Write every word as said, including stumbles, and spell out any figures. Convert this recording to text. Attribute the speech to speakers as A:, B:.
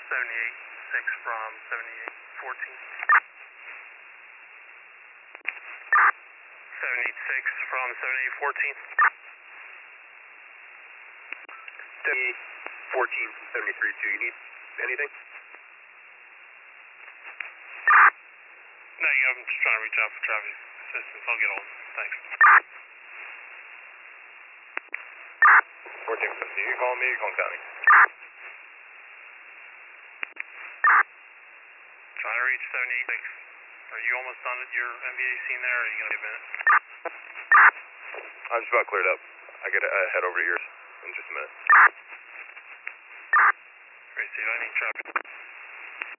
A: seventy-eight six from seventy-eight fourteen. seventy-eight six from seventy-eight fourteen.
B: seventy-eight fourteen from seventy-three two. You need anything?
A: No, I'm just trying to reach out for traffic assistance. I'll get on. Thanks.
B: fourteen fifty. You calling me or you calling County?
A: Trying to reach seventy-eight six. Are you almost done at your M V A scene there, or are you going to be a minute?
B: I'm just about cleared up. I gotta uh, head over to yours in just a minute.
A: Great, Steve. I need traffic.